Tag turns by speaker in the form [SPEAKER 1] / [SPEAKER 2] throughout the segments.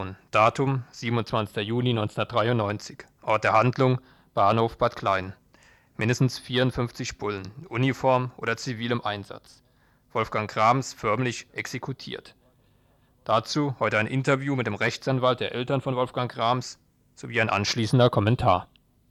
[SPEAKER 1] Datum 27. Juni 1993. Ort der Handlung Bahnhof Bad Klein. Mindestens 54 Bullen, Uniform oder zivilem Einsatz. Wolfgang Grams förmlich exekutiert. Dazu heute ein Interview mit dem Rechtsanwalt der Eltern von Wolfgang Grams sowie ein anschließender Kommentar.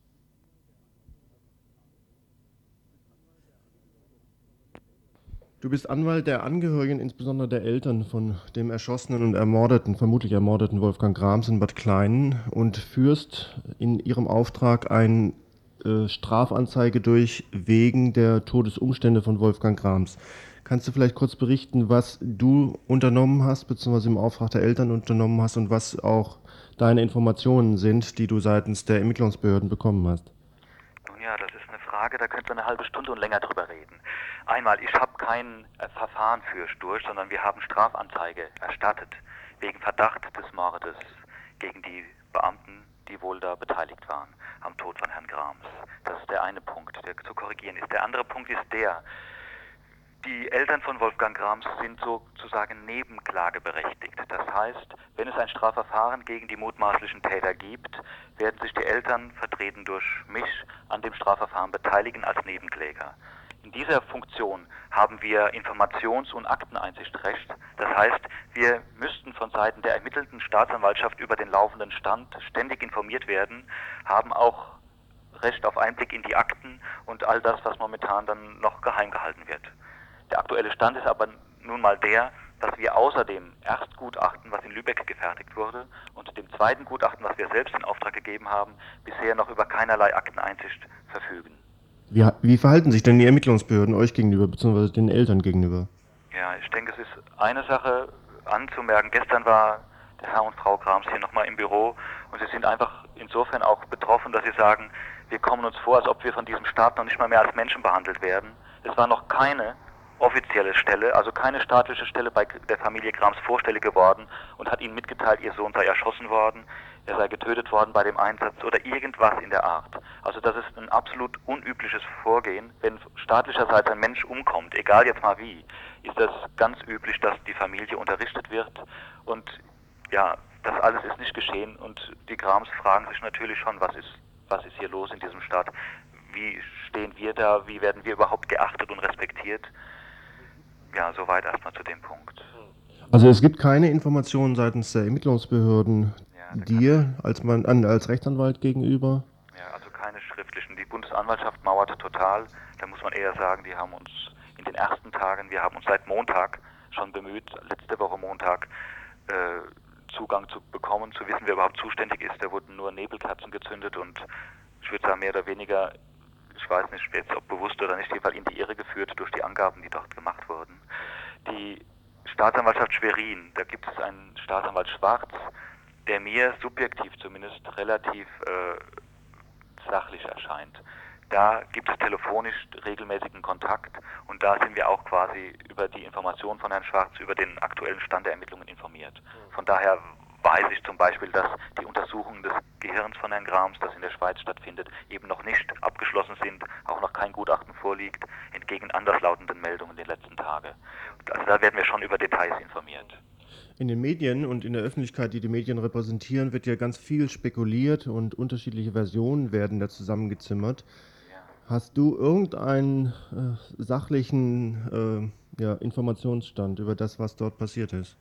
[SPEAKER 2] Du bist Anwalt der Angehörigen, insbesondere der Eltern von dem erschossenen und ermordeten, vermutlich ermordeten Wolfgang Grams in Bad Klein und führst in ihrem Auftrag eine Strafanzeige durch wegen der Todesumstände von Wolfgang Grams. Kannst du vielleicht kurz berichten, was du unternommen hast, beziehungsweise im Auftrag der Eltern unternommen hast und was auch deine Informationen sind, die du seitens der Ermittlungsbehörden bekommen hast?
[SPEAKER 3] Nun ja, das ist eine Frage, da könnte man eine halbe Stunde und länger drüber reden. Einmal, ich habe kein Verfahren für Sturch, sondern wir haben Strafanzeige erstattet wegen Verdacht des Mordes gegen die Beamten, die wohl da beteiligt waren am Tod von Herrn Grams. Das ist der eine Punkt, der zu korrigieren ist. Der andere Punkt ist der: Die Eltern von Wolfgang Grams sind sozusagen nebenklageberechtigt. Das heißt, wenn es ein Strafverfahren gegen die mutmaßlichen Täter gibt, werden sich die Eltern, vertreten durch mich, an dem Strafverfahren beteiligen als Nebenkläger. In dieser Funktion haben wir Informations- und Akteneinsichtrecht. Das heißt, wir müssten von Seiten der ermittelnden Staatsanwaltschaft über den laufenden Stand ständig informiert werden, haben auch Recht auf Einblick in die Akten und all das, was momentan dann noch geheim gehalten wird. Der aktuelle Stand ist aber nun mal der, dass wir außer dem Erstgutachten, was in Lübeck gefertigt wurde, und dem zweiten Gutachten, was wir selbst in Auftrag gegeben haben, bisher noch über keinerlei Akteneinsicht verfügen.
[SPEAKER 2] Wie verhalten sich denn die Ermittlungsbehörden euch gegenüber, beziehungsweise den Eltern gegenüber?
[SPEAKER 3] Ja, ich denke, es ist eine Sache anzumerken. Gestern war der Herr und Frau Grams hier nochmal im Büro und sie sind einfach insofern auch betroffen, dass sie sagen, wir kommen uns vor, als ob wir von diesem Staat noch nicht mal mehr als Menschen behandelt werden. Es war noch keine offizielle Stelle, also keine staatliche Stelle bei der Familie Grams vorstellig geworden und hat ihnen mitgeteilt, ihr Sohn sei erschossen worden, er sei getötet worden bei dem Einsatz oder irgendwas in der Art. Also das ist ein absolut unübliches Vorgehen. Wenn staatlicherseits ein Mensch umkommt, egal jetzt mal wie, ist das ganz üblich, dass die Familie unterrichtet wird und ja, das alles ist nicht geschehen und die Grams fragen sich natürlich schon, was ist hier los in diesem Staat? Wie stehen wir da? Wie werden wir überhaupt geachtet und respektiert? Ja, soweit erstmal zu dem Punkt.
[SPEAKER 2] Also es gibt keine Informationen seitens der Ermittlungsbehörden
[SPEAKER 3] Ja,
[SPEAKER 2] dir als Rechtsanwalt gegenüber?
[SPEAKER 3] Ja, also keine schriftlichen. Die Bundesanwaltschaft mauert total. Da muss man eher sagen, die haben uns in den ersten Tagen, wir haben uns seit Montag schon bemüht, letzte Woche Montag, Zugang zu bekommen, zu wissen, wer überhaupt zuständig ist. Da wurden nur Nebelkerzen gezündet und ich würde sagen, mehr oder weniger, ich weiß nicht jetzt, ob bewusst oder nicht, jedenfalls in die Irre geführt durch die Angaben, die dort gemacht wurden. Die Staatsanwaltschaft Schwerin, da gibt es einen Staatsanwalt Schwarz, der mir subjektiv zumindest relativ sachlich erscheint. Da gibt es telefonisch regelmäßigen Kontakt und da sind wir auch quasi über die Information von Herrn Schwarz über den aktuellen Stand der Ermittlungen informiert. Von daher weiß ich zum Beispiel, dass die Untersuchungen des Gehirns von Herrn Grams, das in der Schweiz stattfindet, eben noch nicht abgeschlossen sind, auch noch kein Gutachten vorliegt, entgegen anderslautenden Meldungen in den letzten Tagen. Also da werden wir schon über Details informiert.
[SPEAKER 2] In den Medien und in der Öffentlichkeit, die die Medien repräsentieren, wird ja ganz viel spekuliert und unterschiedliche Versionen werden da zusammengezimmert.
[SPEAKER 3] Ja.
[SPEAKER 2] Hast du irgendeinen sachlichen Informationsstand über das, was dort passiert ist?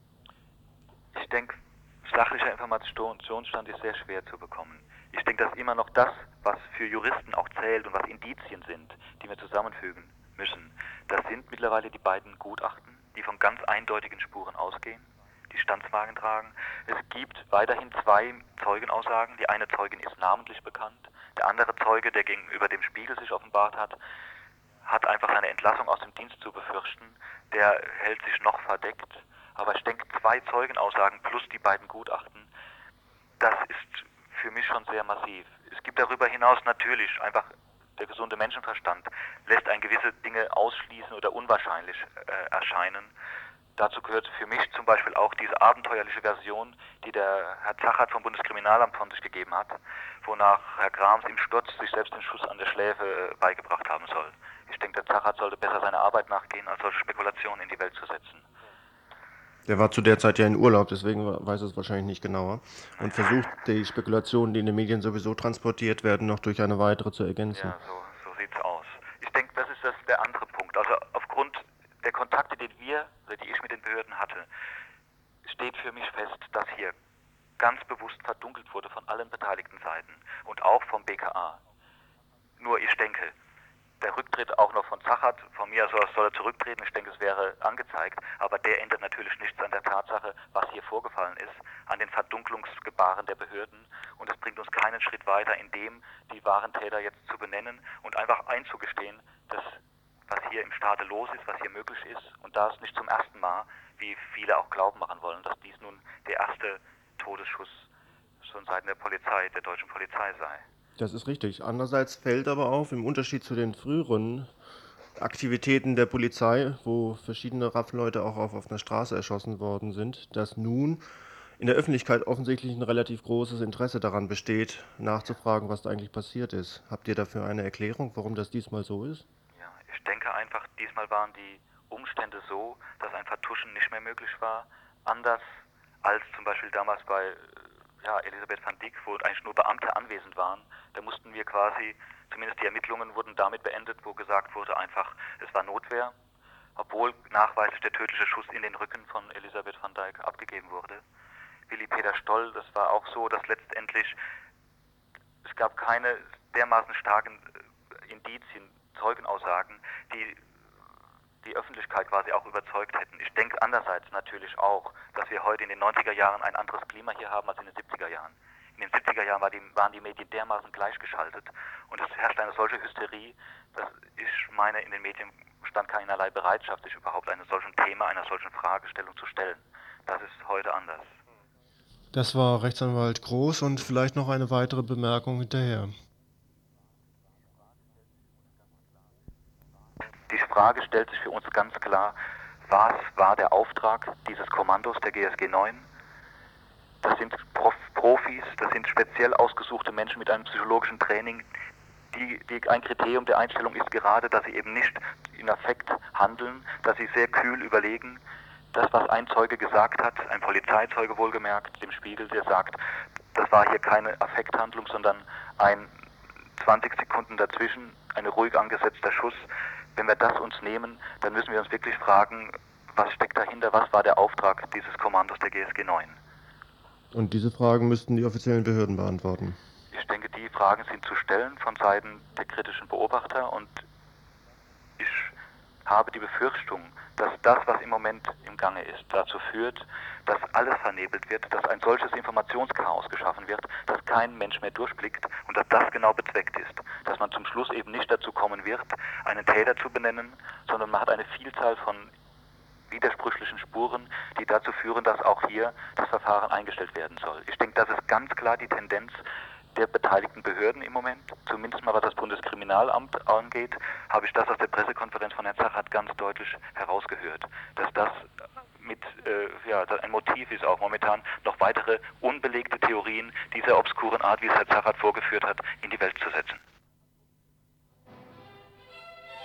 [SPEAKER 3] Ich denke, sachlicher Informationsstand ist sehr schwer zu bekommen. Ich denke, dass immer noch das, was für Juristen auch zählt und was Indizien sind, die wir zusammenfügen müssen, das sind mittlerweile die beiden Gutachten, die von ganz eindeutigen Spuren ausgehen, die Standswagen tragen. Es gibt weiterhin zwei Zeugenaussagen. Die eine Zeugin ist namentlich bekannt. Der andere Zeuge, der gegenüber dem Spiegel sich offenbart hat, hat einfach seine Entlassung aus dem Dienst zu befürchten. Der hält sich noch verdeckt. Aber ich denke, zwei Zeugenaussagen plus die beiden Gutachten, das ist für mich schon sehr massiv. Es gibt darüber hinaus natürlich einfach, der gesunde Menschenverstand lässt ein gewisse Dinge ausschließen oder unwahrscheinlich erscheinen. Dazu gehört für mich zum Beispiel auch diese abenteuerliche Version, die der Herr Zachat vom Bundeskriminalamt von sich gegeben hat, wonach Herr Grams im Sturz sich selbst den Schuss an der Schläfe beigebracht haben soll. Ich denke, der Zachat sollte besser seiner Arbeit nachgehen, als solche Spekulationen in die Welt zu setzen.
[SPEAKER 2] Der war zu der Zeit ja in Urlaub, deswegen weiß er es wahrscheinlich nicht genauer. Und versucht, die Spekulationen, die in den Medien sowieso transportiert werden, noch durch eine weitere zu ergänzen.
[SPEAKER 3] Ja, so sieht's aus. Ich denke, das ist der andere Punkt. Also aufgrund der Kontakte, die wir, oder die ich mit den Behörden hatte, steht für mich fest, dass hier ganz bewusst verdunkelt wurde von allen beteiligten Seiten und auch vom BKA. Nur ich denke, der Rücktritt auch noch von Zacherdt, von mir aus soll er zurücktreten, ich denke, es wäre angezeigt, aber der ändert natürlich nichts an der Tatsache, was hier vorgefallen ist, an den Verdunklungsgebaren der Behörden, und es bringt uns keinen Schritt weiter, in dem die wahren Täter jetzt zu benennen und einfach einzugestehen, dass was hier im Staate los ist, was hier möglich ist, und da es nicht zum ersten Mal, wie viele auch glauben machen wollen, dass dies nun der erste Todesschuss von Seiten der Polizei, der deutschen Polizei sei.
[SPEAKER 2] Das ist richtig. Andererseits fällt aber auf, im Unterschied zu den früheren Aktivitäten der Polizei, wo verschiedene RAF-Leute auch auf einer Straße erschossen worden sind, dass nun in der Öffentlichkeit offensichtlich ein relativ großes Interesse daran besteht, nachzufragen, was da eigentlich passiert ist. Habt ihr dafür eine Erklärung, warum das diesmal so ist?
[SPEAKER 3] Ja, ich denke einfach, diesmal waren die Umstände so, dass ein Vertuschen nicht mehr möglich war. Anders als zum Beispiel damals bei Elisabeth van Dijk, wo eigentlich nur Beamte anwesend waren. Da mussten wir quasi, zumindest die Ermittlungen wurden damit beendet, wo gesagt wurde einfach, es war Notwehr, obwohl nachweislich der tödliche Schuss in den Rücken von Elisabeth van Dijk abgegeben wurde. Willi Peter Stoll, das war auch so, dass letztendlich es gab keine dermaßen starken Indizien, Zeugenaussagen, die die Öffentlichkeit quasi auch überzeugt hätten. Ich denke andererseits natürlich auch, dass wir heute in den 90er Jahren ein anderes Klima hier haben als in den 70er Jahren. In den 70er Jahren waren die Medien dermaßen gleichgeschaltet und es herrscht eine solche Hysterie, dass ich meine, in den Medien stand keinerlei Bereitschaft, sich überhaupt einem solchen Thema, einer solchen Fragestellung zu stellen. Das ist heute anders.
[SPEAKER 2] Das war Rechtsanwalt Groß und vielleicht noch eine weitere Bemerkung hinterher.
[SPEAKER 3] Die Frage stellt sich für uns ganz klar, was war der Auftrag dieses Kommandos der GSG 9? Das sind Profis, das sind speziell ausgesuchte Menschen mit einem psychologischen Training. Ein Kriterium der Einstellung ist gerade, dass sie eben nicht in Affekt handeln, dass sie sehr kühl überlegen. Das, was ein Zeuge gesagt hat, ein Polizeizeuge wohlgemerkt, dem Spiegel, der sagt, das war hier keine Affekthandlung, sondern ein 20 Sekunden dazwischen, ein ruhig angesetzter Schuss. Wenn wir das uns nehmen, dann müssen wir uns wirklich fragen, was steckt dahinter, was war der Auftrag dieses Kommandos der GSG 9?
[SPEAKER 2] Und diese Fragen müssten die offiziellen Behörden beantworten.
[SPEAKER 3] Ich denke, die Fragen sind zu stellen von Seiten der kritischen Beobachter, und ich habe die Befürchtung, dass das, was im Moment im Gange ist, dazu führt, dass alles vernebelt wird, dass ein solches Informationschaos geschaffen wird, dass kein Mensch mehr durchblickt und dass das genau bezweckt ist. Dass man zum Schluss eben nicht dazu kommen wird, einen Täter zu benennen, sondern man hat eine Vielzahl von widersprüchlichen Spuren, die dazu führen, dass auch hier das Verfahren eingestellt werden soll. Ich denke, das ist ganz klar die Tendenz der beteiligten Behörden im Moment. Zumindest mal was das Bundeskriminalamt angeht, habe ich das aus der Pressekonferenz von Herrn Zacherdt ganz deutlich herausgehört, dass das ein Motiv ist, auch momentan noch weitere unbelegte Theorien dieser obskuren Art, wie es Herr Zacherdt vorgeführt hat, in die Welt zu setzen.